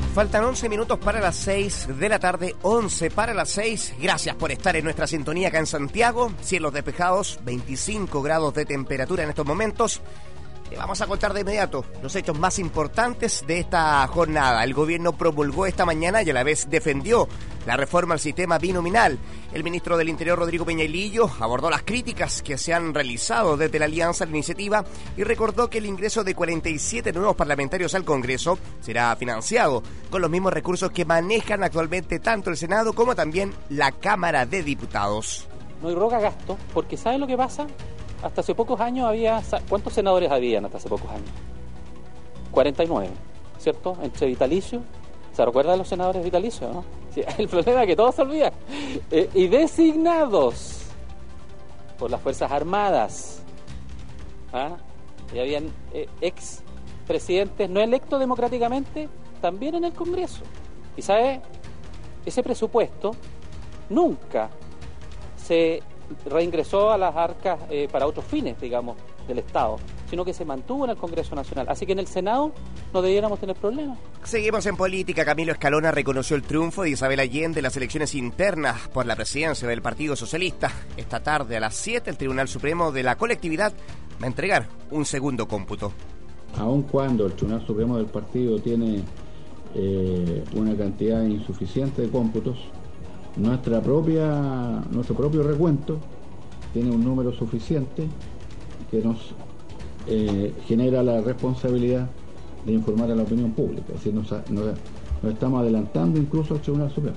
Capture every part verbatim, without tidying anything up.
Faltan once minutos para las seis de la tarde, once para las seis. Gracias por estar en nuestra sintonía acá en Santiago. Cielos despejados, veinticinco grados de temperatura en estos momentos. Le vamos a contar de inmediato los hechos más importantes de esta jornada. El gobierno promulgó esta mañana y a la vez defendió la reforma al sistema binominal. El ministro del Interior, Rodrigo Peñalillo, abordó las críticas que se han realizado desde la Alianza a la iniciativa y recordó que el ingreso de cuarenta y siete nuevos parlamentarios al Congreso será financiado con los mismos recursos que manejan actualmente tanto el Senado como también la Cámara de Diputados. No irroga gasto, porque ¿sabe lo que pasa? Hasta hace pocos años había... ¿Cuántos senadores habían hasta hace pocos años? cuarenta y nueve, ¿cierto? Entre vitalicios. ¿Se recuerda de los senadores vitalicios, no? Sí, el problema es que todos se olvidan. Eh, y designados por las Fuerzas Armadas. ¿Ah? Y habían eh, ex presidentes no electos democráticamente también en el Congreso. Y ¿sabe? Ese presupuesto nunca se reingresó a las arcas eh, para otros fines, digamos, del Estado, sino que se mantuvo en el Congreso Nacional. Así que en el Senado no debiéramos tener problemas. Seguimos en política. Camilo Escalona reconoció el triunfo de Isabel Allende en las elecciones internas por la presidencia del Partido Socialista. Esta tarde a las siete el Tribunal Supremo de la colectividad va a entregar un segundo cómputo. Aun cuando el Tribunal Supremo del partido tiene eh, una cantidad insuficiente de cómputos, Nuestra propia, nuestro propio recuento tiene un número suficiente que nos eh, genera la responsabilidad de informar a la opinión pública. Es decir, nos, nos, nos estamos adelantando incluso al Tribunal Supremo.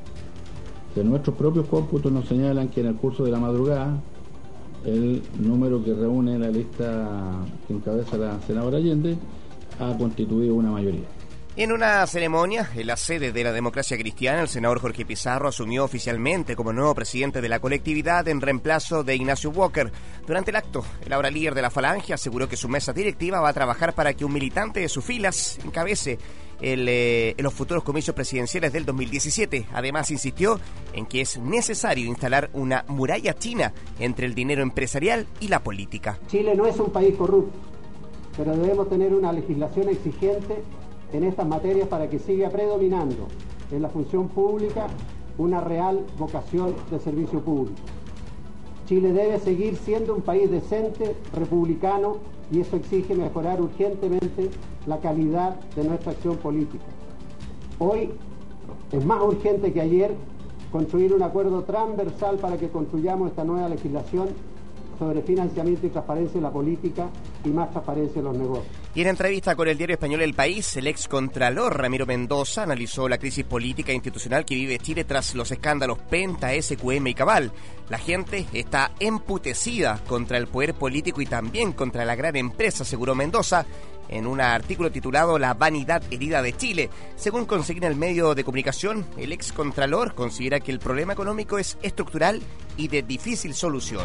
O sea, nuestros propios cómputos nos señalan que en el curso de la madrugada el número que reúne la lista que encabeza la senadora Allende ha constituido una mayoría. En una ceremonia en la sede de la Democracia Cristiana, el senador Jorge Pizarro asumió oficialmente como nuevo presidente de la colectividad en reemplazo de Ignacio Walker. Durante el acto, el ahora líder de la Falange aseguró que su mesa directiva va a trabajar para que un militante de sus filas encabece el, eh, en los futuros comicios presidenciales del dos mil diecisiete. Además, insistió en que es necesario instalar una muralla china entre el dinero empresarial y la política. Chile no es un país corrupto, pero debemos tener una legislación exigente en estas materias para que siga predominando en la función pública una real vocación de servicio público. Chile debe seguir siendo un país decente, republicano, y eso exige mejorar urgentemente la calidad de nuestra acción política. Hoy es más urgente que ayer construir un acuerdo transversal para que construyamos esta nueva legislación sobre financiamiento y transparencia en la política y más transparencia en los negocios. Y en entrevista con el diario español El País, el ex contralor Ramiro Mendoza analizó la crisis política e institucional que vive Chile tras los escándalos Penta, S Q M y Cabal. La gente está emputecida contra el poder político y también contra la gran empresa, aseguró Mendoza en un artículo titulado La vanidad herida de Chile. Según consigna el medio de comunicación, el ex contralor considera que el problema económico es estructural y de difícil solución.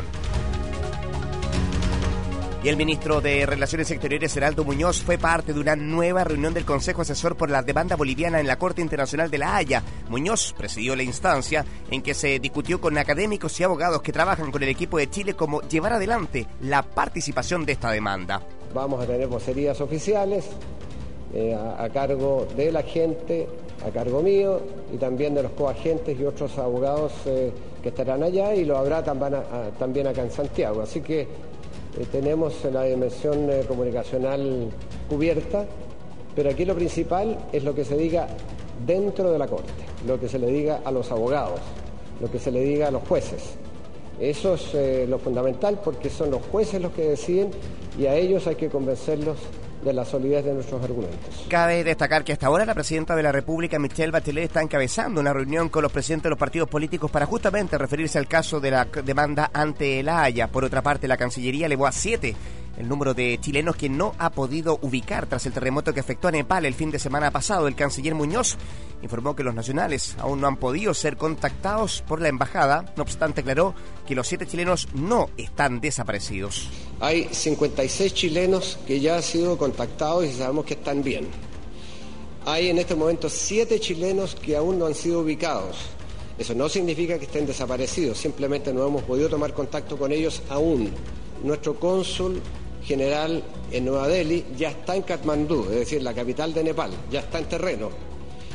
Y el ministro de Relaciones Exteriores, Heraldo Muñoz, fue parte de una nueva reunión del Consejo Asesor por la Demanda Boliviana en la Corte Internacional de La Haya. Muñoz presidió la instancia en que se discutió con académicos y abogados que trabajan con el equipo de Chile cómo llevar adelante la participación de esta demanda. Vamos a tener vocerías oficiales eh, a, a cargo de la gente, a cargo mío y también de los coagentes y otros abogados eh, que estarán allá, y lo habrá también, a, a, también acá en Santiago. Así que Eh, tenemos la dimensión eh, comunicacional cubierta, pero aquí lo principal es lo que se diga dentro de la Corte, lo que se le diga a los abogados, lo que se le diga a los jueces. Eso es eh, lo fundamental, porque son los jueces los que deciden y a ellos hay que convencerlos de la solidez de nuestros argumentos. Cabe destacar que hasta ahora la presidenta de la República, Michelle Bachelet, está encabezando una reunión con los presidentes de los partidos políticos para justamente referirse al caso de la demanda ante La Haya. Por otra parte, la Cancillería elevó a siete el número de chilenos que no ha podido ubicar tras el terremoto que afectó a Nepal el fin de semana pasado. El canciller Muñoz informó que los nacionales aún no han podido ser contactados por la embajada. No obstante, aclaró que los siete chilenos no están desaparecidos. Hay cincuenta y seis chilenos que ya han sido contactados y sabemos que están bien. Hay en este momento siete chilenos que aún no han sido ubicados. Eso no significa que estén desaparecidos, simplemente no hemos podido tomar contacto con ellos aún. Nuestro cónsul general en Nueva Delhi ya está en Katmandú, es decir, la capital de Nepal, ya está en terreno.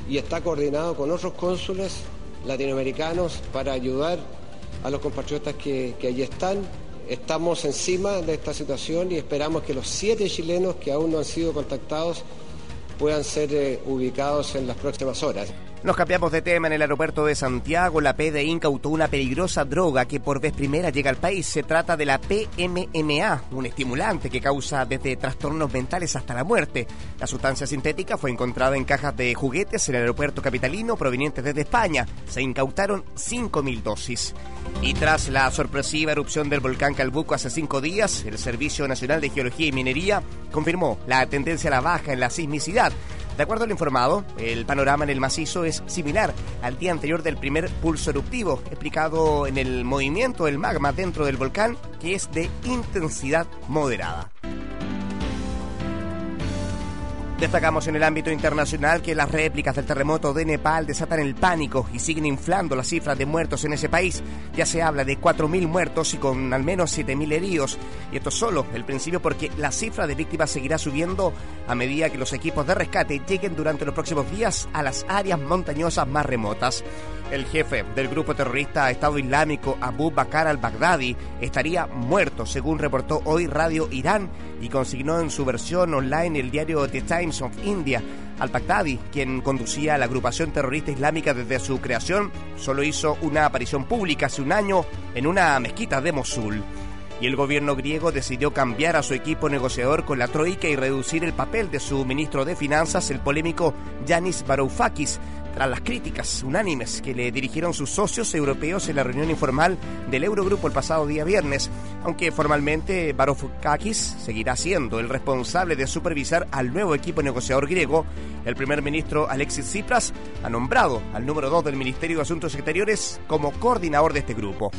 y está coordinado con otros cónsules latinoamericanos para ayudar a los compatriotas que, que allí están. Estamos encima de esta situación y esperamos que los siete chilenos que aún no han sido contactados puedan ser eh, ubicados en las próximas horas. Nos cambiamos de tema. En el aeropuerto de Santiago, la P D I incautó una peligrosa droga que por vez primera llega al país. Se trata de la P M M A, un estimulante que causa desde trastornos mentales hasta la muerte. La sustancia sintética fue encontrada en cajas de juguetes en el aeropuerto capitalino provenientes desde España. Se incautaron cinco mil dosis. Y tras la sorpresiva erupción del volcán Calbuco hace cinco días, el Servicio Nacional de Geología y Minería confirmó la tendencia a la baja en la sismicidad. De acuerdo al informado, el panorama en el macizo es similar al día anterior del primer pulso eruptivo, explicado en el movimiento del magma dentro del volcán, que es de intensidad moderada. Destacamos en el ámbito internacional que las réplicas del terremoto de Nepal desatan el pánico y siguen inflando las cifras de muertos en ese país. Ya se habla de cuatro mil muertos y con al menos siete mil heridos. Y esto es solo el principio, porque la cifra de víctimas seguirá subiendo a medida que los equipos de rescate lleguen durante los próximos días a las áreas montañosas más remotas. El jefe del grupo terrorista Estado Islámico, Abu Bakr al-Baghdadi, estaría muerto, según reportó hoy Radio Irán y consignó en su versión online el diario The Times of India. Al-Baghdadi, quien conducía a la agrupación terrorista islámica desde su creación, solo hizo una aparición pública hace un año en una mezquita de Mosul. Y el gobierno griego decidió cambiar a su equipo negociador con la Troika y reducir el papel de su ministro de Finanzas, el polémico Yanis Varoufakis, tras las críticas unánimes que le dirigieron sus socios europeos en la reunión informal del Eurogrupo el pasado día viernes, aunque formalmente Varoufakis seguirá siendo el responsable de supervisar al nuevo equipo negociador griego. El primer ministro Alexis Tsipras ha nombrado al número dos del Ministerio de Asuntos Exteriores como coordinador de este grupo.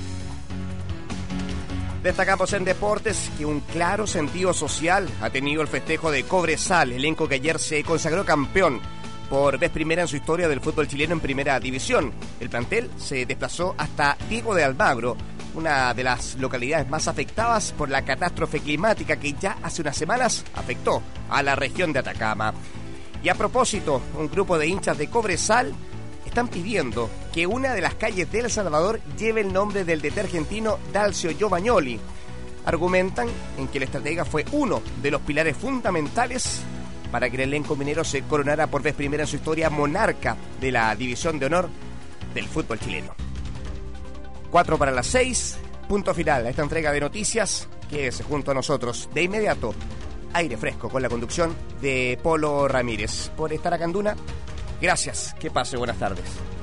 Destacamos en deportes que un claro sentido social ha tenido el festejo de Cobresal, elenco que ayer se consagró campeón por vez primera en su historia del fútbol chileno en primera división. El plantel se desplazó hasta Diego de Almagro, una de las localidades más afectadas por la catástrofe climática que ya hace unas semanas afectó a la región de Atacama. Y a propósito, un grupo de hinchas de Cobresal están pidiendo que una de las calles de El Salvador lleve el nombre del D T argentino Dalcio Giovagnoli. Argumentan en que el estratega fue uno de los pilares fundamentales para que el elenco minero se coronara por vez primera en su historia monarca de la División de Honor del fútbol chileno. Cuatro para las seis, punto final a esta entrega de noticias. Quédese junto a nosotros. De inmediato, aire fresco con la conducción de Polo Ramírez. Por estar acá en Duna, gracias. Que pase buenas tardes.